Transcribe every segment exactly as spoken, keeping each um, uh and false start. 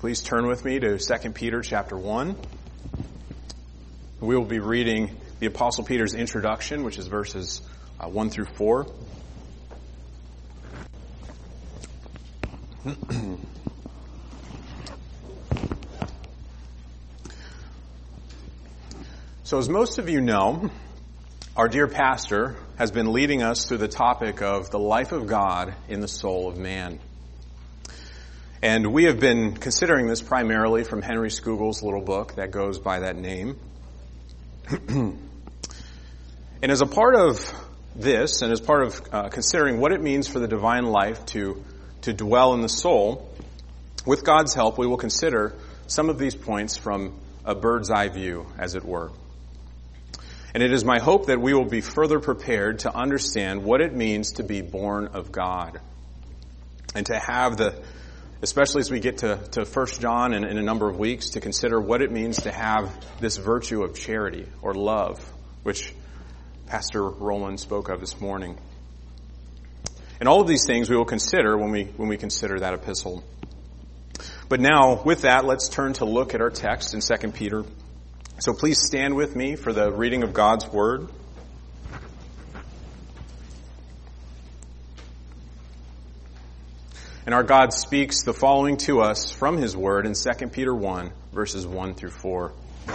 please turn with me to Second Peter chapter one. We will be reading the Apostle Peter's introduction, which is verses uh, one through four. So as most of you know, our dear pastor has been leading us through the topic of the life of God in the soul of man. And we have been considering this primarily from Henry Scougal's little book that goes by that name. And as a part of this, and as part of uh, considering what it means for the divine life to, to dwell in the soul, with God's help, we will consider some of these points from a bird's eye view, as it were. And it is my hope that we will be further prepared to understand what it means to be born of God. And to have the, especially as we get to, to First John in, in a number of weeks, to consider what it means to have this virtue of charity or love, which Pastor Roland spoke of this morning. And all of these things we will consider when we, when we consider that epistle. But now, with that, let's turn to look at our text in Second Peter. So please stand with me for the reading of God's Word. And our God speaks the following to us from His Word in Second Peter one, verses one through four.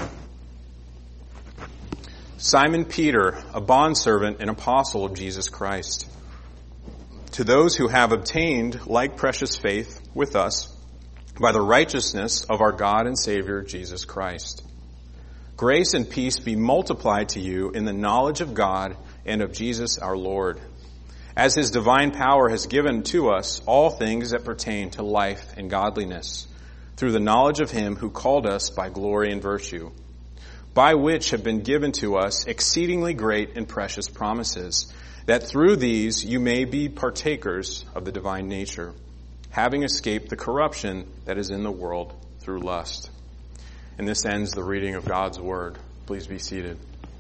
Simon Peter, a bondservant and apostle of Jesus Christ, to those who have obtained like precious faith with us by the righteousness of our God and Savior Jesus Christ. Grace and peace be multiplied to you in the knowledge of God and of Jesus our Lord, as His divine power has given to us all things that pertain to life and godliness, through the knowledge of Him who called us by glory and virtue, by which have been given to us exceedingly great and precious promises, that through these you may be partakers of the divine nature, having escaped the corruption that is in the world through lust. And this ends the reading of God's Word. Please be seated.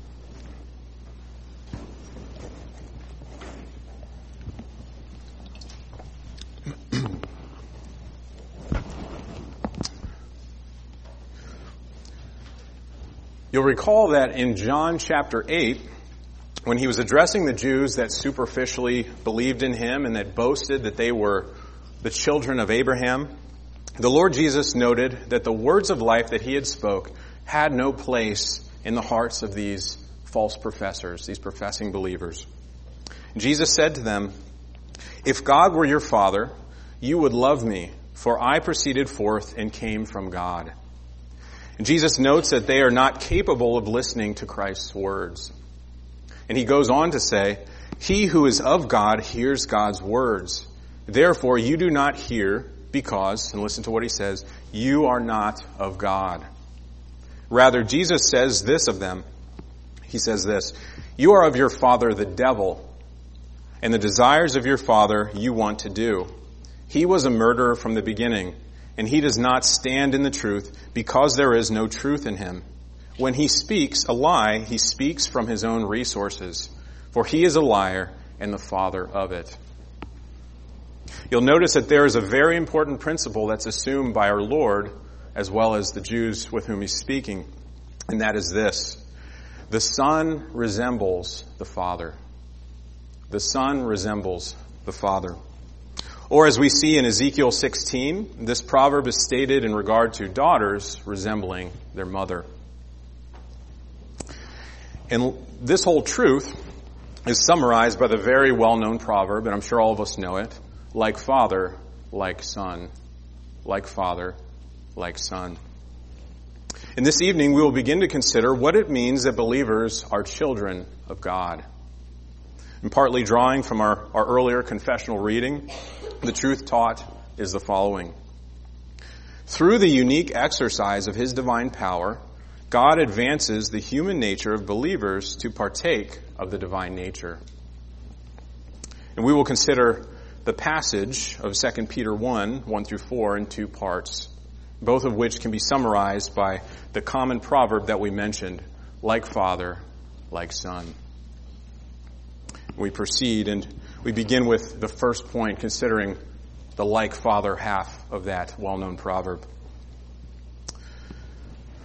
You'll recall that in John chapter eight, when he was addressing the Jews that superficially believed in him and that boasted that they were the children of Abraham, the Lord Jesus noted that the words of life that he had spoke had no place in the hearts of these false professors, these professing believers. Jesus said to them, "If God were your Father, you would love me, for I proceeded forth and came from God." And Jesus notes that they are not capable of listening to Christ's words. And he goes on to say, "He who is of God hears God's words. Therefore you do not hear because," and listen to what he says, "you are not of God." Rather, Jesus says this of them. He says this, "You are of your father the devil, and the desires of your father you want to do. He was a murderer from the beginning, and he does not stand in the truth because there is no truth in him. When he speaks a lie, he speaks from his own resources, for he is a liar and the father of it." You'll notice that there is a very important principle that's assumed by our Lord as well as the Jews with whom he's speaking, and that is this: the Son resembles the Father. The Son resembles the Father. Or as we see in Ezekiel sixteen, this proverb is stated in regard to daughters resembling their mother. And this whole truth is summarized by the very well-known proverb, and I'm sure all of us know it: like father, like son. Like father, like son. And this evening we will begin to consider what it means that believers are children of God. And partly drawing from our, our earlier confessional reading, the truth taught is the following. Through the unique exercise of His divine power, God advances the human nature of believers to partake of the divine nature. And we will consider the passage of Second Peter one, one through four in two parts, both of which can be summarized by the common proverb that we mentioned, like father, like son. We proceed and we begin with the first point, considering the like father half of that well-known proverb.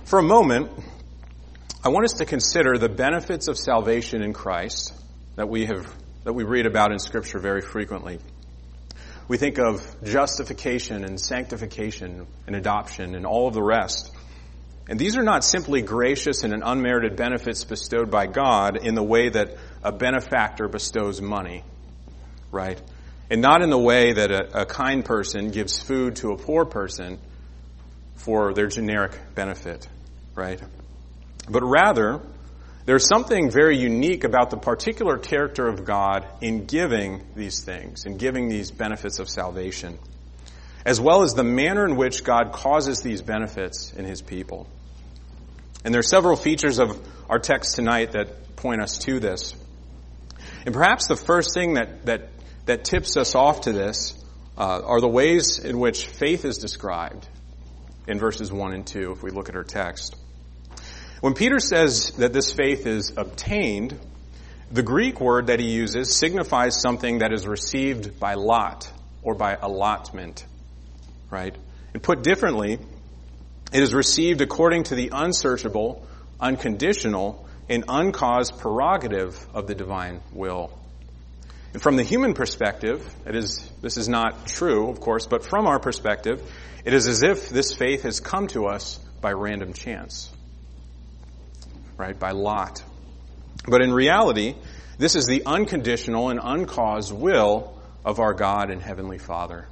For a moment, I want us to consider the benefits of salvation in Christ that we have that we read about in Scripture very frequently. We think of justification and sanctification and adoption and all of the rest. And these are not simply gracious and unmerited benefits bestowed by God in the way that a benefactor bestows money, right? And not in the way that a, a kind person gives food to a poor person for their generic benefit, right? But rather, there's something very unique about the particular character of God in giving these things, in giving these benefits of salvation, as well as the manner in which God causes these benefits in His people. And there are several features of our text tonight that point us to this. And perhaps the first thing that that, that tips us off to this uh, are the ways in which faith is described in verses one and two, if we look at our text. When Peter says that this faith is obtained, the Greek word that he uses signifies something that is received by lot or by allotment, right? And put differently, it is received according to the unsearchable, unconditional, and uncaused prerogative of the divine will. And from the human perspective, it is, this is not true, of course, but from our perspective, it is as if this faith has come to us by random chance, right, by lot. But in reality, this is the unconditional and uncaused will of our God and Heavenly Father.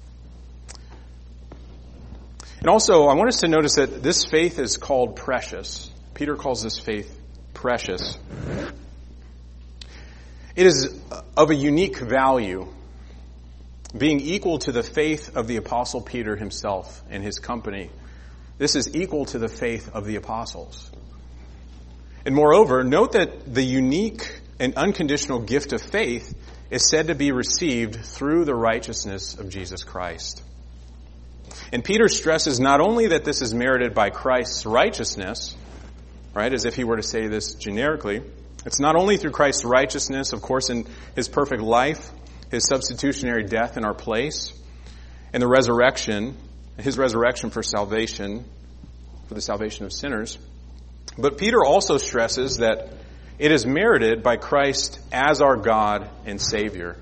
And also, I want us to notice that this faith is called precious. Peter calls this faith precious. It is of a unique value, being equal to the faith of the Apostle Peter himself and his company. This is equal to the faith of the apostles. And moreover, note that the unique and unconditional gift of faith is said to be received through the righteousness of Jesus Christ. And Peter stresses not only that this is merited by Christ's righteousness, right, as if he were to say this generically. It's not only through Christ's righteousness, of course, in His perfect life, His substitutionary death in our place, and the resurrection, His resurrection for salvation, for the salvation of sinners. But Peter also stresses that it is merited by Christ as our God and Savior.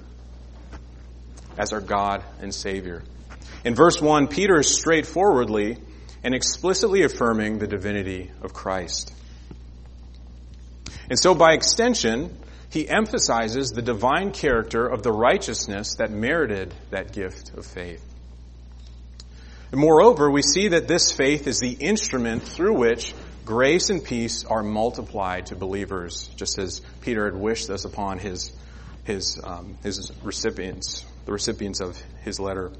As our God and Savior. In verse one, Peter is straightforwardly and explicitly affirming the divinity of Christ. And so by extension, he emphasizes the divine character of the righteousness that merited that gift of faith. And moreover, we see that this faith is the instrument through which grace and peace are multiplied to believers, just as Peter had wished this upon his his um, his recipients, the recipients of his letter.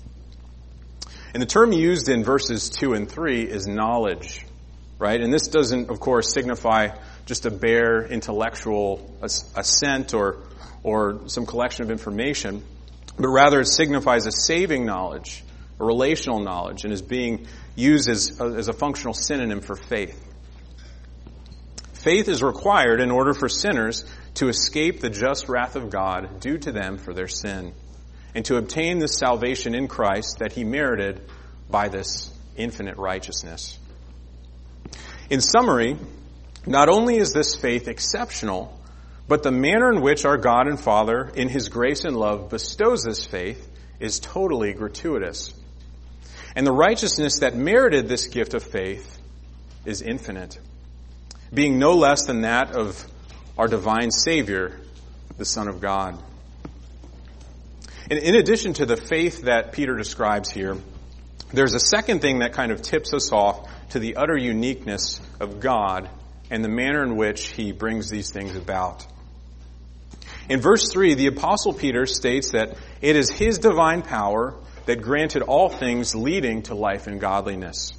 And the term used in verses two and three is knowledge, right? And this doesn't, of course, signify just a bare intellectual assent or or some collection of information, but rather it signifies a saving knowledge, a relational knowledge, and is being used as, as a functional synonym for faith. Faith is required in order for sinners to escape the just wrath of God due to them for their sin, and to obtain the salvation in Christ that He merited by this infinite righteousness. In summary, not only is this faith exceptional, but the manner in which our God and Father, in His grace and love, bestows this faith is totally gratuitous. And the righteousness that merited this gift of faith is infinite, being no less than that of our divine Savior, the Son of God. And in addition to the faith that Peter describes here, there's a second thing that kind of tips us off to the utter uniqueness of God and the manner in which He brings these things about. In verse three, the Apostle Peter states that it is His divine power that granted all things leading to life and godliness.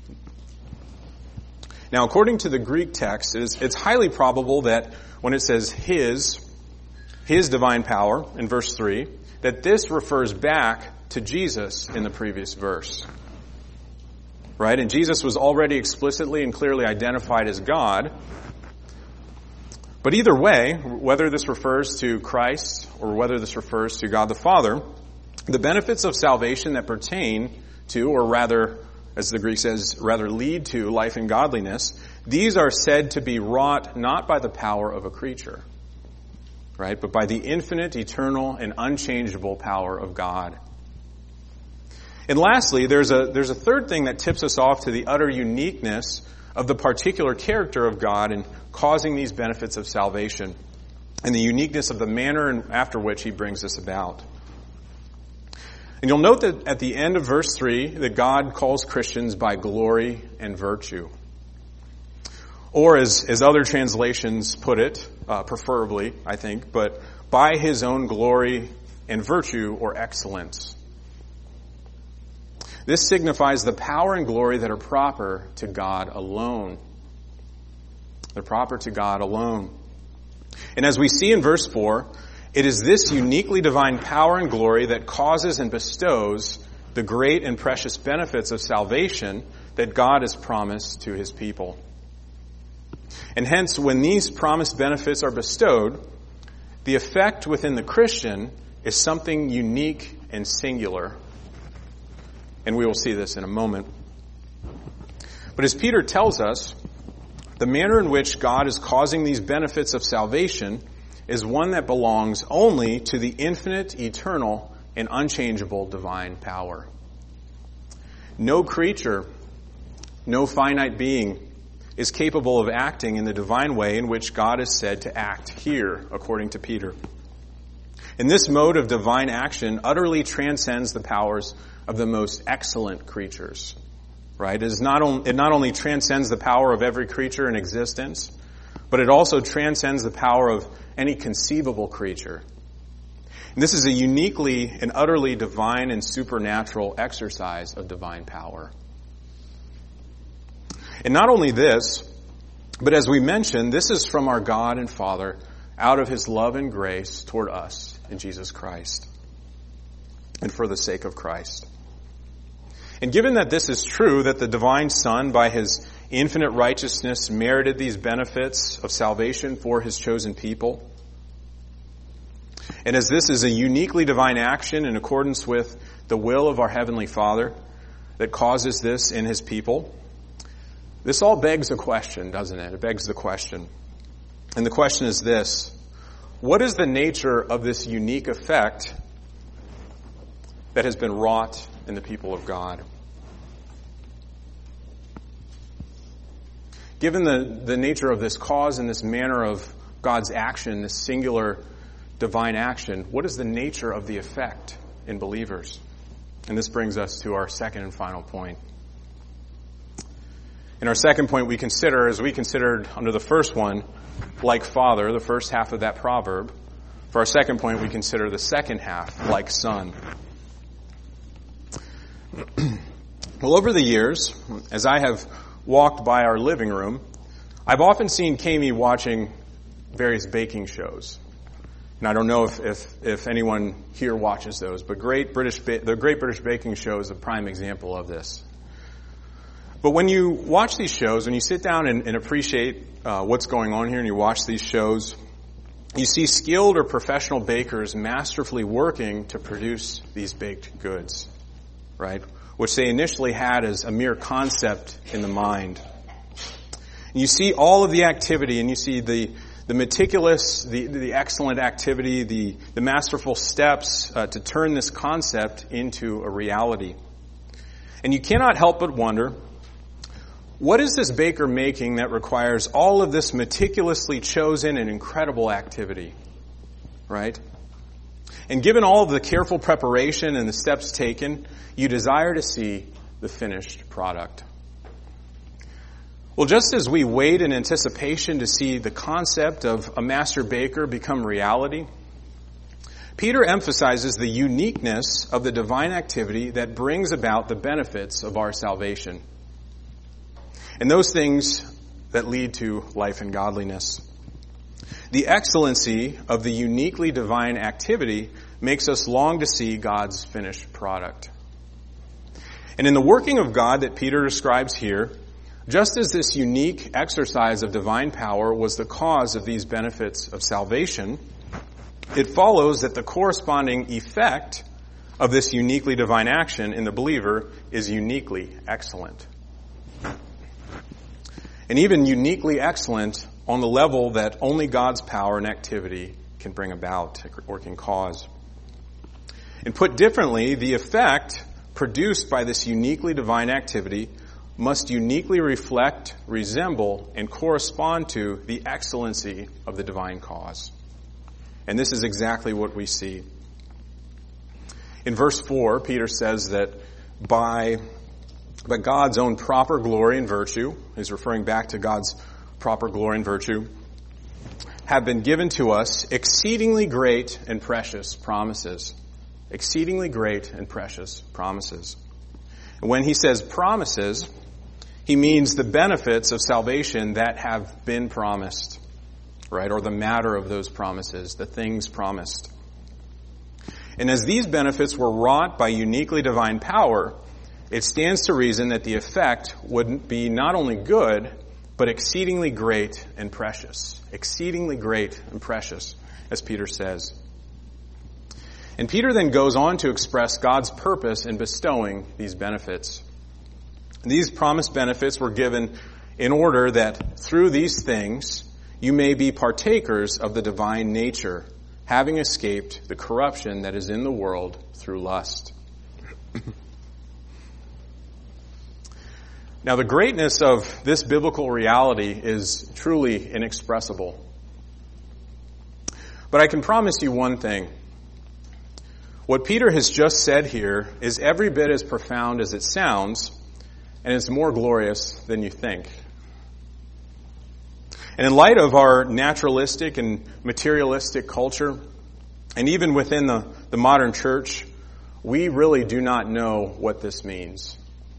Now, according to the Greek text, it is, it's highly probable that when it says His, His divine power in verse three, that this refers back to Jesus in the previous verse. Right? And Jesus was already explicitly and clearly identified as God. But either way, whether this refers to Christ or whether this refers to God the Father, the benefits of salvation that pertain to, or rather as the Greek says, rather lead to life and godliness, these are said to be wrought not by the power of a creature, right, but by the infinite, eternal, and unchangeable power of God. And lastly, there's a, there's a third thing that tips us off to the utter uniqueness of the particular character of God in causing these benefits of salvation, and the uniqueness of the manner after which he brings this about. And you'll note that at the end of verse three, that God calls Christians by glory and virtue. Or as, as other translations put it, uh, preferably, I think, but by his own glory and virtue or excellence. This signifies the power and glory that are proper to God alone. They're proper to God alone. And as we see in verse four, it is this uniquely divine power and glory that causes and bestows the great and precious benefits of salvation that God has promised to his people. And hence, when these promised benefits are bestowed, the effect within the Christian is something unique and singular. And we will see this in a moment. But as Peter tells us, the manner in which God is causing these benefits of salvation is one that belongs only to the infinite, eternal, and unchangeable divine power. No creature, no finite being is capable of acting in the divine way in which God is said to act here, according to Peter. And this mode of divine action utterly transcends the powers of the most excellent creatures. Right? It, is not on, it not only transcends the power of every creature in existence, but it also transcends the power of any conceivable creature. And this is a uniquely and utterly divine and supernatural exercise of divine power. And not only this, but as we mentioned, this is from our God and Father out of his love and grace toward us in Jesus Christ and for the sake of Christ. And given that this is true, that the divine Son, by his infinite righteousness, merited these benefits of salvation for his chosen people, and as this is a uniquely divine action in accordance with the will of our Heavenly Father that causes this in his people, this all begs a question, doesn't it? It begs the question. And the question is this: what is the nature of this unique effect that has been wrought in the people of God? Given the, the nature of this cause and this manner of God's action, this singular divine action, what is the nature of the effect in believers? And this brings us to our second and final point. In our second point, we consider, as we considered under the first one, like father, the first half of that proverb. For our second point, we consider the second half, like son. Well, over the years, as I have walked by our living room, I've often seen Kami watching various baking shows. And I don't know if, if, if anyone here watches those, but Great British ba- the Great British Baking Show is a prime example of this. But when you watch these shows, when you sit down and, and appreciate uh, what's going on here and you watch these shows, you see skilled or professional bakers masterfully working to produce these baked goods, right? Which they initially had as a mere concept in the mind. And you see all of the activity, and you see the, the meticulous, the, the excellent activity, the, the masterful steps uh, to turn this concept into a reality. And you cannot help but wonder, what is this baker making that requires all of this meticulously chosen and incredible activity, right? And given all of the careful preparation and the steps taken, you desire to see the finished product. Well, just as we wait in anticipation to see the concept of a master baker become reality, Peter emphasizes the uniqueness of the divine activity that brings about the benefits of our salvation. And those things that lead to life and godliness. The excellency of the uniquely divine activity makes us long to see God's finished product. And in the working of God that Peter describes here, just as this unique exercise of divine power was the cause of these benefits of salvation, it follows that the corresponding effect of this uniquely divine action in the believer is uniquely excellent. And even uniquely excellent on the level that only God's power and activity can bring about or can cause. And put differently, the effect produced by this uniquely divine activity must uniquely reflect, resemble, and correspond to the excellency of the divine cause. And this is exactly what we see. In verse four, Peter says that by, by God's own proper glory and virtue, he's referring back to God's proper glory and virtue, have been given to us exceedingly great and precious promises. Exceedingly great and precious promises. And when he says promises, he means the benefits of salvation that have been promised, right? Or the matter of those promises, the things promised. And as these benefits were wrought by uniquely divine power, it stands to reason that the effect would be not only good, but exceedingly great and precious. Exceedingly great and precious, as Peter says. And Peter then goes on to express God's purpose in bestowing these benefits. These promised benefits were given in order that through these things you may be partakers of the divine nature, having escaped the corruption that is in the world through lust. Now, the greatness of this biblical reality is truly inexpressible. But I can promise you one thing. What Peter has just said here is every bit as profound as it sounds, and it's more glorious than you think. And in light of our naturalistic and materialistic culture, and even within the, the modern church, we really do not know what this means.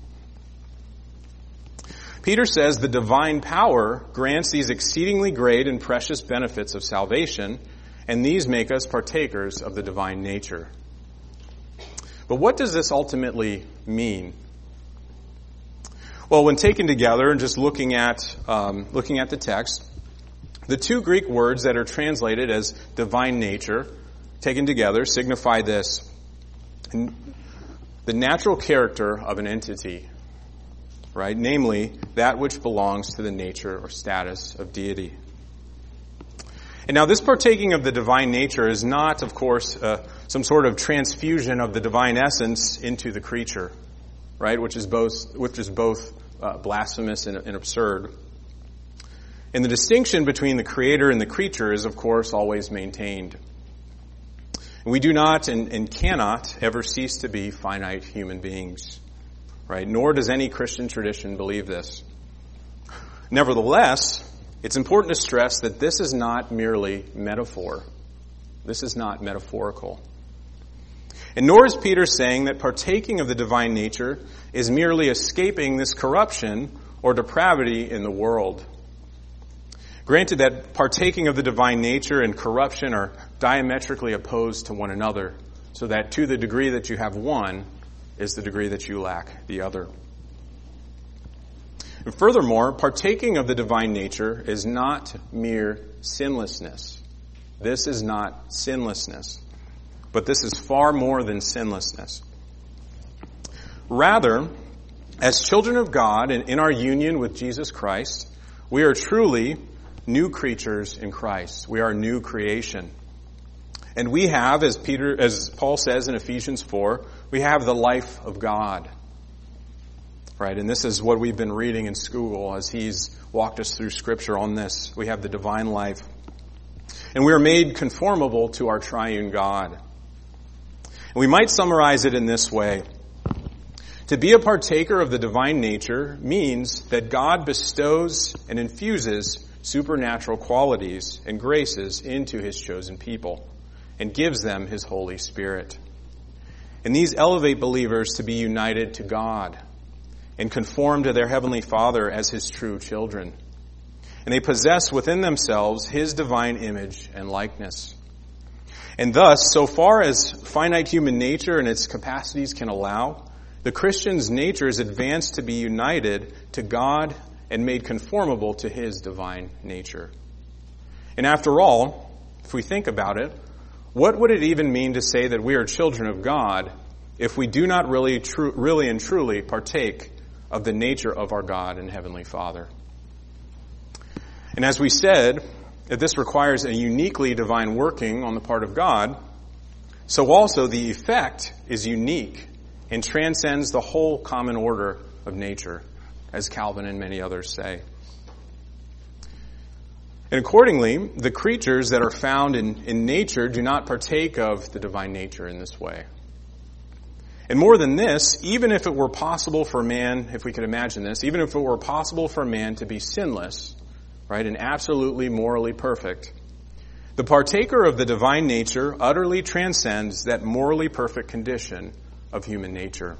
Peter says the divine power grants these exceedingly great and precious benefits of salvation, and these make us partakers of the divine nature. But what does this ultimately mean? Well, when taken together and just looking at um, looking at the text, the two Greek words that are translated as divine nature, taken together, signify this: the natural character of an entity, right? Namely, that which belongs to the nature or status of deity. And now this partaking of the divine nature is not, of course, uh, some sort of transfusion of the divine essence into the creature, right? Which is both, which is both uh, blasphemous and, and absurd. And the distinction between the creator and the creature is, of course, always maintained. We do not and, and cannot ever cease to be finite human beings, right? Nor does any Christian tradition believe this. Nevertheless, it's important to stress that this is not merely metaphor. This is not metaphorical. And nor is Peter saying that partaking of the divine nature is merely escaping this corruption or depravity in the world. Granted that partaking of the divine nature and corruption are diametrically opposed to one another, so that to the degree that you have one is the degree that you lack the other. And furthermore, partaking of the divine nature is not mere sinlessness. This is not sinlessness. But this is far more than sinlessness. Rather, as children of God and in our union with Jesus Christ, we are truly new creatures in Christ. We are new creation. And we have, as Peter, as Paul says in Ephesians four, we have the life of God. Right, and this is what we've been reading in school as he's walked us through Scripture on this. We have the divine life. And we are made conformable to our triune God. And we might summarize it in this way. To be a partaker of the divine nature means that God bestows and infuses supernatural qualities and graces into His chosen people and gives them His Holy Spirit. And these elevate believers to be united to God and conform to their Heavenly Father as His true children. And they possess within themselves His divine image and likeness. And thus, so far as finite human nature and its capacities can allow, the Christian's nature is advanced to be united to God and made conformable to His divine nature. And after all, if we think about it, what would it even mean to say that we are children of God if we do not really, tru- really and truly partake of the nature of our God and Heavenly Father. And as we said, that this requires a uniquely divine working on the part of God, so also the effect is unique and transcends the whole common order of nature, as Calvin and many others say. And accordingly, the creatures that are found in, in nature do not partake of the divine nature in this way. And more than this, even if it were possible for man, if we could imagine this, even if it were possible for man to be sinless, right, and absolutely morally perfect, the partaker of the divine nature utterly transcends that morally perfect condition of human nature.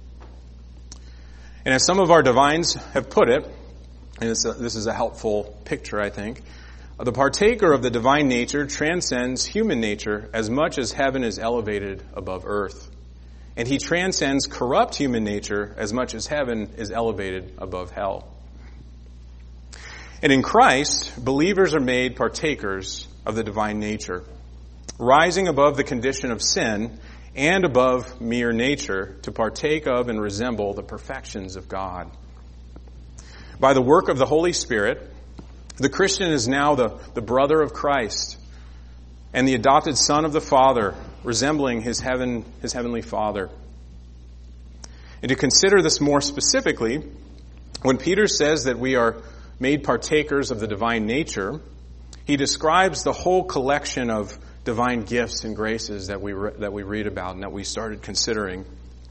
And as some of our divines have put it, and this, uh, this is a helpful picture, I think, the partaker of the divine nature transcends human nature as much as heaven is elevated above earth. And he transcends corrupt human nature as much as heaven is elevated above hell. And in Christ, believers are made partakers of the divine nature, rising above the condition of sin and above mere nature to partake of and resemble the perfections of God. By the work of the Holy Spirit, the Christian is now the, the brother of Christ and the adopted son of the Father, resembling his heaven, his heavenly Father. And to consider this more specifically, when Peter says that we are made partakers of the divine nature, he describes the whole collection of divine gifts and graces that we re- that we read about and that we started considering.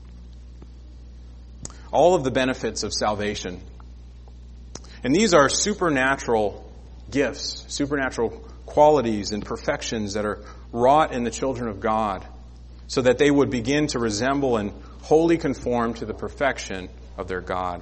All of the benefits of salvation. And these are supernatural gifts, supernatural qualities and perfections that are wrought in the children of God so that they would begin to resemble and wholly conform to the perfection of their God.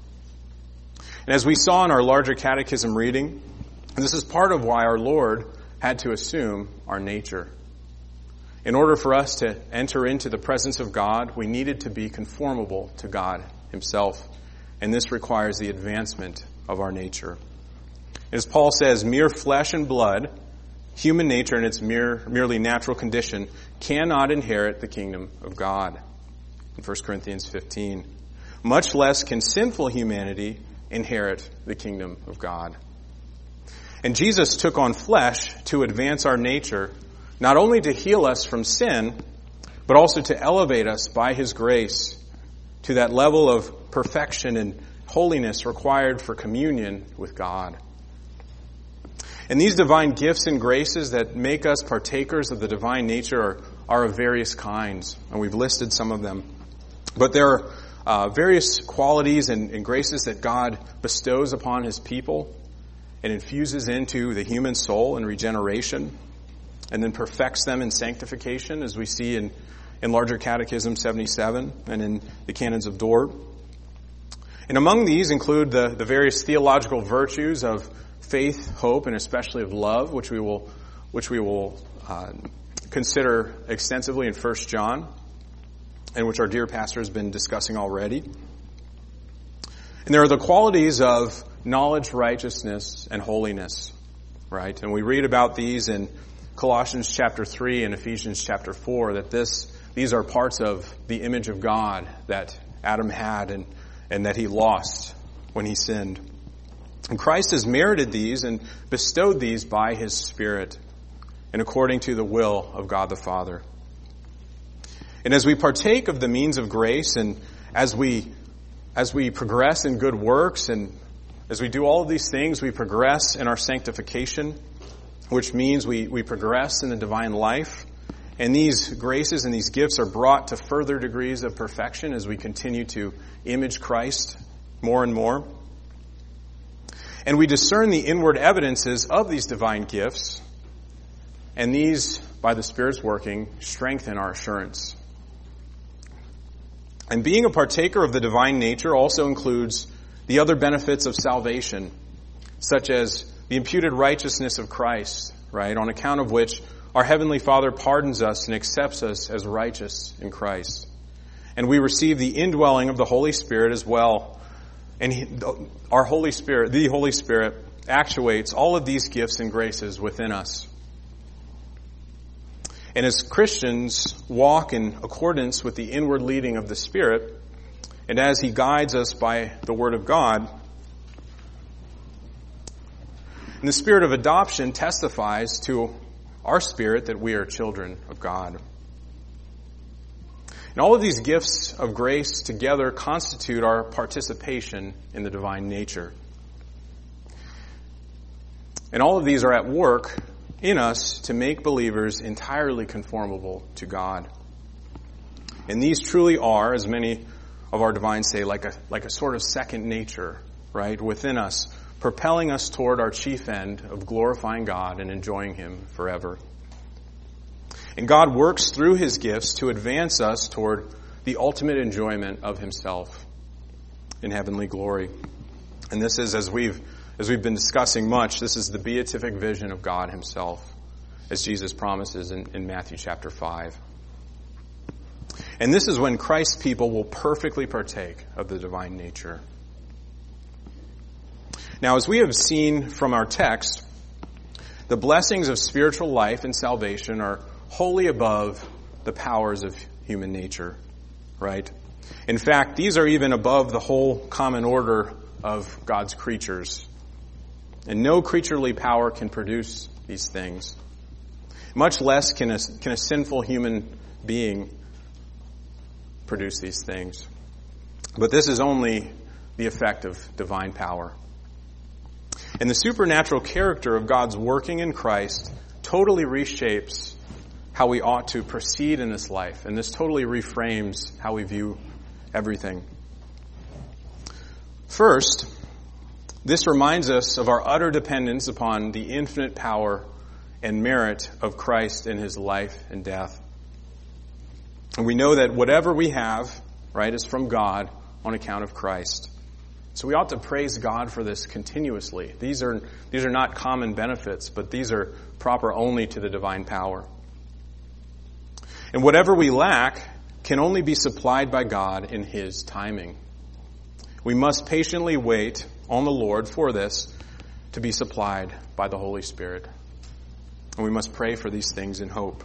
And as we saw in our larger catechism reading, this is part of why our Lord had to assume our nature. In order for us to enter into the presence of God, we needed to be conformable to God Himself. And this requires the advancement of our nature. As Paul says, mere flesh and blood, human nature in its mere, merely natural condition, cannot inherit the kingdom of God. In First Corinthians fifteen. Much less can sinful humanity inherit the kingdom of God. And Jesus took on flesh to advance our nature, not only to heal us from sin, but also to elevate us by His grace to that level of perfection and holiness required for communion with God. And these divine gifts and graces that make us partakers of the divine nature are, are of various kinds, and we've listed some of them. But there are uh, various qualities and, and graces that God bestows upon His people and infuses into the human soul in regeneration, and then perfects them in sanctification, as we see in, in Larger Catechism seventy-seven and in the Canons of Dort. And among these include the, the various theological virtues of faith, hope, and especially of love, which we will which we will uh, consider extensively in First John, and which our dear pastor has been discussing already. And there are the qualities of knowledge, righteousness, and holiness, right? And we read about these in Colossians chapter three and Ephesians chapter four, that this these are parts of the image of God that Adam had and, and that he lost when he sinned. And Christ has merited these and bestowed these by His Spirit and according to the will of God the Father. And as we partake of the means of grace, and as we as we progress in good works, and as we do all of these things, we progress in our sanctification, which means we, we progress in the divine life. And these graces and these gifts are brought to further degrees of perfection as we continue to image Christ more and more. And we discern the inward evidences of these divine gifts, and these, by the Spirit's working, strengthen our assurance. And being a partaker of the divine nature also includes the other benefits of salvation, such as the imputed righteousness of Christ, right, on account of which our Heavenly Father pardons us and accepts us as righteous in Christ. And we receive the indwelling of the Holy Spirit as well. And he, our Holy Spirit, the Holy Spirit, actuates all of these gifts and graces within us. And as Christians walk in accordance with the inward leading of the Spirit, and as He guides us by the Word of God, and the Spirit of adoption testifies to our spirit that we are children of God. And all of these gifts of grace together constitute our participation in the divine nature. And all of these are at work in us to make believers entirely conformable to God. And these truly are, as many of our divines say, like a, like a sort of second nature, right, within us, propelling us toward our chief end of glorifying God and enjoying Him forever. And God works through His gifts to advance us toward the ultimate enjoyment of Himself in heavenly glory. And this is, as we've as we've been discussing much, this is the beatific vision of God Himself, as Jesus promises in, in Matthew chapter five. And this is when Christ's people will perfectly partake of the divine nature. Now, as we have seen from our text, the blessings of spiritual life and salvation are wholly above the powers of human nature, right? In fact, these are even above the whole common order of God's creatures. And no creaturely power can produce these things. Much less can a, can a sinful human being produce these things. But this is only the effect of divine power. And the supernatural character of God's working in Christ totally reshapes how we ought to proceed in this life. And this totally reframes how we view everything. First, this reminds us of our utter dependence upon the infinite power and merit of Christ in His life and death. And we know that whatever we have, right, is from God on account of Christ. So we ought to praise God for this continuously. These are, these are not common benefits, but these are proper only to the divine power. And whatever we lack can only be supplied by God in His timing. We must patiently wait on the Lord for this to be supplied by the Holy Spirit. And we must pray for these things in hope.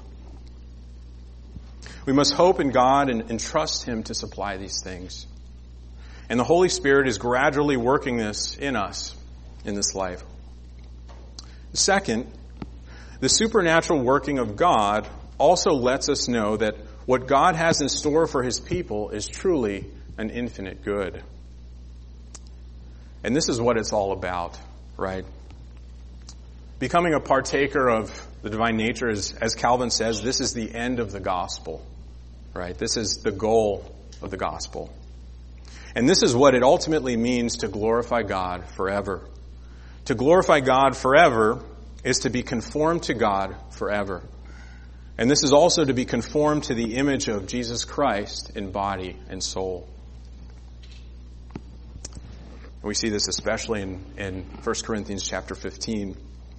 We must hope in God and, and trust Him to supply these things. And the Holy Spirit is gradually working this in us in this life. Second, the supernatural working of God also lets us know that what God has in store for His people is truly an infinite good. And this is what it's all about, right? Becoming a partaker of the divine nature is, as Calvin says, this is the end of the gospel, right? This is the goal of the gospel. And this is what it ultimately means to glorify God forever. To glorify God forever is to be conformed to God forever. And this is also to be conformed to the image of Jesus Christ in body and soul. We see this especially in, in First Corinthians chapter fifteen.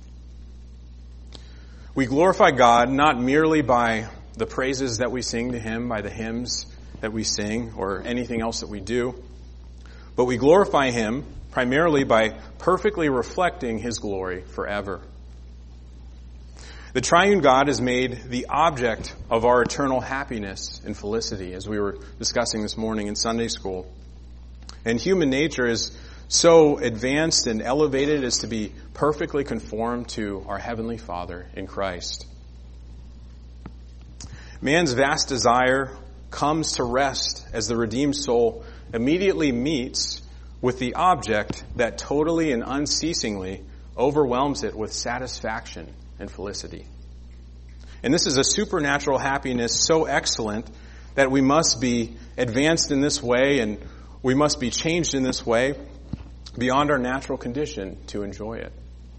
We glorify God not merely by the praises that we sing to Him, by the hymns that we sing, or anything else that we do, but we glorify Him primarily by perfectly reflecting His glory forever. The triune God is made the object of our eternal happiness and felicity, as we were discussing this morning in Sunday school. And human nature is so advanced and elevated as to be perfectly conformed to our Heavenly Father in Christ. Man's vast desire comes to rest as the redeemed soul immediately meets with the object that totally and unceasingly overwhelms it with satisfaction and felicity. And this is a supernatural happiness so excellent that we must be advanced in this way and we must be changed in this way beyond our natural condition to enjoy it.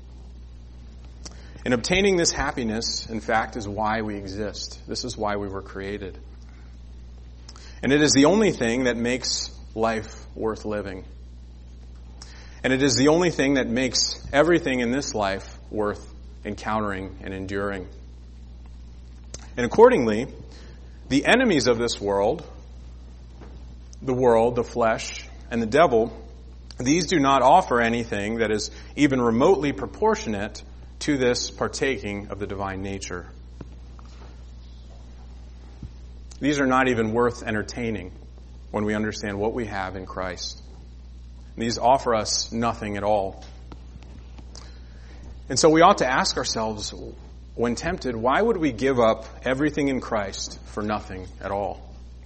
And obtaining this happiness, in fact, is why we exist. This is why we were created. And it is the only thing that makes life worth living. And it is the only thing that makes everything in this life worth encountering and enduring. And accordingly, the enemies of this world, the world, the flesh, and the devil, these do not offer anything that is even remotely proportionate to this partaking of the divine nature. these are not even worth entertaining when we understand what we have in Christ. These offer us nothing at all. And so we ought to ask ourselves, when tempted, why would we give up everything in Christ for nothing at all?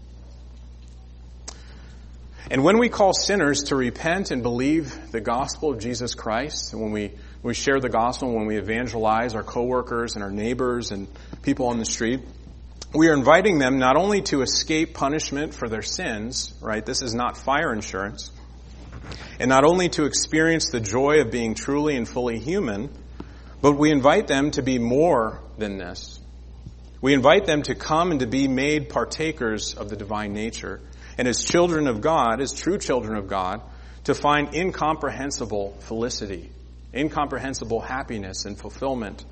And when we call sinners to repent and believe the gospel of Jesus Christ, and when we, we share the gospel, when we evangelize our coworkers and our neighbors and people on the street, we are inviting them not only to escape punishment for their sins, right? This is not fire insurance. And not only to experience the joy of being truly and fully human, but we invite them to be more than this. We invite them to come and to be made partakers of the divine nature. And as children of God, as true children of God, to find incomprehensible felicity, incomprehensible happiness and fulfillment.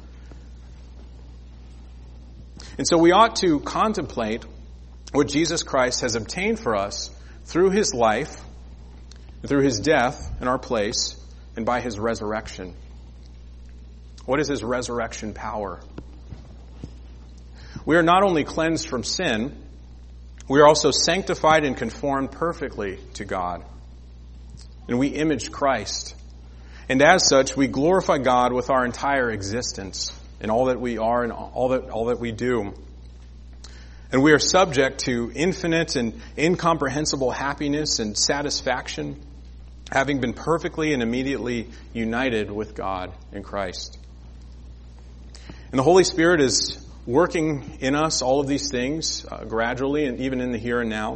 And so we ought to contemplate what Jesus Christ has obtained for us through his life, through his death in our place, and by his resurrection. What is his resurrection power? We are not only cleansed from sin, we are also sanctified and conformed perfectly to God. And we image Christ. And as such, we glorify God with our entire existence in all that we are and all that, all that we do. And we are subject to infinite and incomprehensible happiness and satisfaction, having been perfectly and immediately united with God in Christ. And the Holy Spirit is working in us all of these things uh, gradually and even in the here and now.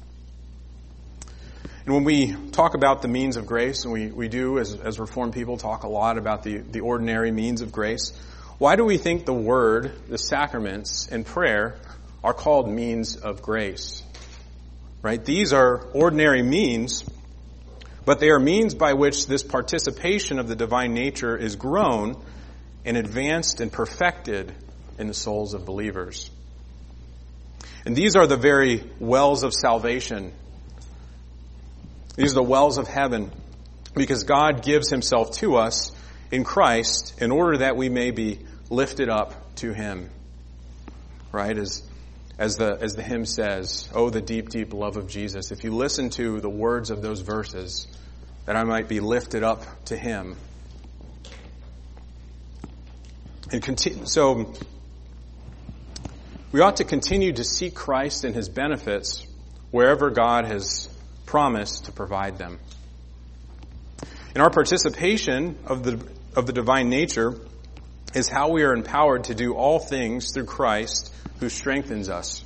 And when we talk about the means of grace, and we, we do as, as Reformed people talk a lot about the, the ordinary means of grace, why do we think the Word, the sacraments, and prayer are called means of grace? Right? These are ordinary means, but they are means by which this participation of the divine nature is grown and advanced and perfected in the souls of believers. And these are the very wells of salvation. These are the wells of heaven, because God gives himself to us in Christ in order that we may be lifted up to him. Right? As, as the, as the hymn says, oh, the deep, deep love of Jesus. If you listen to the words of those verses, that I might be lifted up to him. And continue, so we ought to continue to seek Christ and his benefits wherever God has promised to provide them. And our participation of the of the divine nature is how we are empowered to do all things through Christ who strengthens us.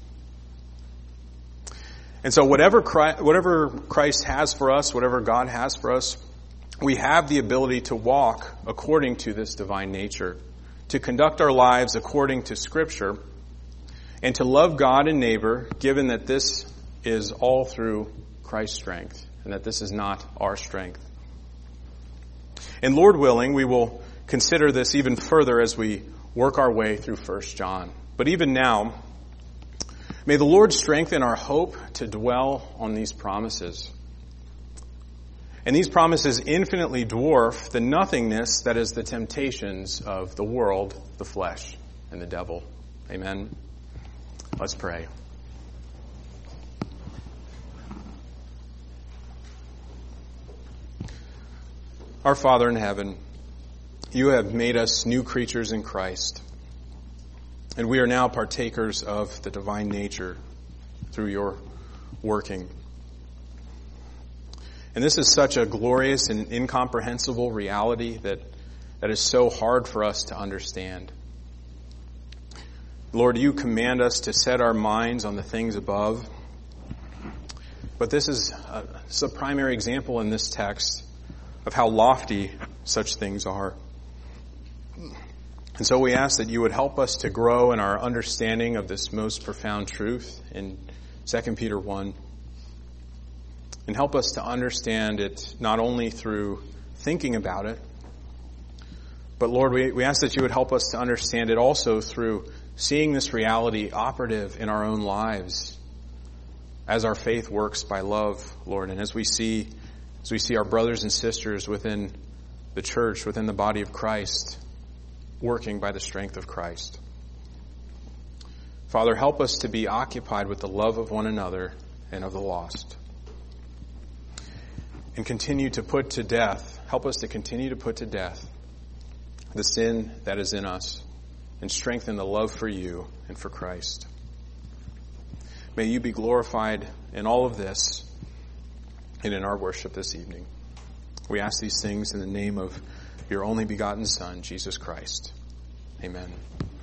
And so whatever Christ, whatever Christ has for us, whatever God has for us, we have the ability to walk according to this divine nature, to conduct our lives according to Scripture, and to love God and neighbor, given that this is all through Christ's strength, and that this is not our strength. And Lord willing, we will consider this even further as we work our way through First John. But even now, may the Lord strengthen our hope to dwell on these promises. And these promises infinitely dwarf the nothingness that is the temptations of the world, the flesh, and the devil. Amen. Let's pray. Our Father in heaven, you have made us new creatures in Christ, and we are now partakers of the divine nature through your working. And this is such a glorious and incomprehensible reality that, that is so hard for us to understand. Lord, you command us to set our minds on the things above. But this is a, this is a primary example in this text of how lofty such things are. And so we ask that you would help us to grow in our understanding of this most profound truth in Second Peter one. And help us to understand it not only through thinking about it, but Lord, we, we ask that you would help us to understand it also through seeing this reality operative in our own lives as our faith works by love, Lord, and as we see as we see our brothers and sisters within the church, within the body of Christ, working by the strength of Christ. Father, help us to be occupied with the love of one another and of the lost. And continue to put to death, help us to continue to put to death the sin that is in us and strengthen the love for you and for Christ. May you be glorified in all of this and in our worship this evening. We ask these things in the name of your only begotten Son, Jesus Christ. Amen.